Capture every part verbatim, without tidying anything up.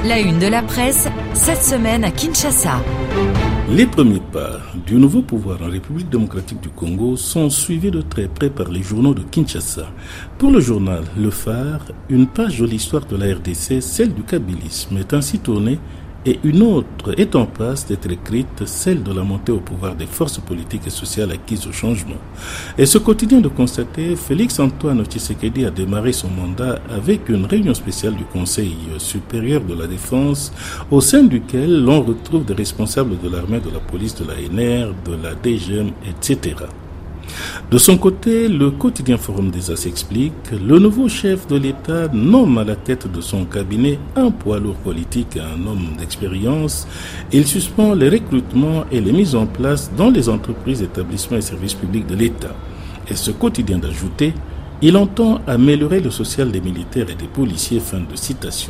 La une de la presse, cette semaine à Kinshasa. Les premiers pas du nouveau pouvoir en République démocratique du Congo sont suivis de très près par les journaux de Kinshasa. Pour le journal Le Phare, une page de l'histoire de la R D C, celle du kabylisme, est ainsi tournée et une autre est en passe d'être écrite, celle de la montée au pouvoir des forces politiques et sociales acquises au changement. Et ce quotidien de constater, Félix-Antoine Tshisekedi a démarré son mandat avec une réunion spéciale du Conseil supérieur de la défense, au sein duquel l'on retrouve des responsables de l'armée, de la police, de la N R, de la D G M, et cetera. De son côté, le quotidien Forum des As explique que le nouveau chef de l'État nomme à la tête de son cabinet un poids lourd politique et un homme d'expérience. Il suspend les recrutements et les mises en place dans les entreprises, établissements et services publics de l'État. Et ce quotidien d'ajouter, il entend améliorer le social des militaires et des policiers. Fin de citation.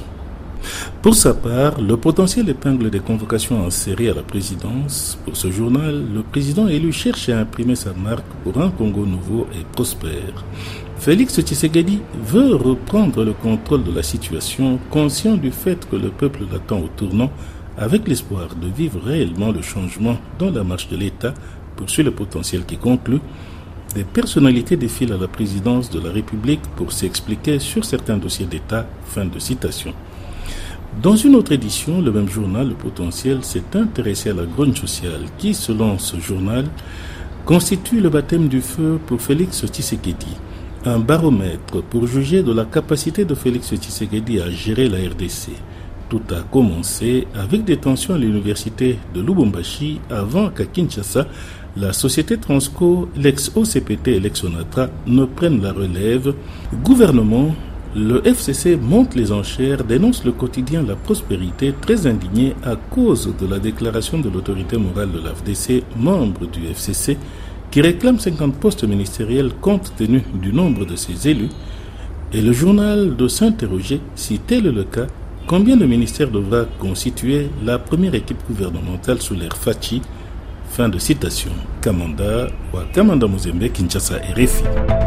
Pour sa part, le potentiel épingle des convocations en série à la présidence. Pour ce journal, le président élu cherche à imprimer sa marque pour un Congo nouveau et prospère. Félix Tshisekedi veut reprendre le contrôle de la situation, conscient du fait que le peuple l'attend au tournant, avec l'espoir de vivre réellement le changement dans la marche de l'État, poursuit le potentiel qui conclut. Des personnalités défilent à la présidence de la République pour s'expliquer sur certains dossiers d'État. Fin de citation. Dans une autre édition, le même journal, Le Potentiel, s'est intéressé à la grogne sociale qui, selon ce journal, constitue le baptême du feu pour Félix Tshisekedi. Un baromètre pour juger de la capacité de Félix Tshisekedi à gérer la R D C. Tout a commencé avec des tensions à l'université de Lubumbashi avant qu'à Kinshasa, la société Transco, l'ex-O C P T et l'ex-Onatra ne prennent la relève. Gouvernement, le F C C monte les enchères, dénonce le quotidien La Prospérité, très indigné à cause de la déclaration de l'autorité morale de l'A F D C, membre du F C C, qui réclame cinquante postes ministériels compte tenu du nombre de ses élus. Et le journal de s'interroger, si tel est le cas, combien de ministères devra constituer la première équipe gouvernementale sous l'ère Fachi. Fin de citation. Kamanda, ou Kamanda Muzembe, Kinshasa, R F I.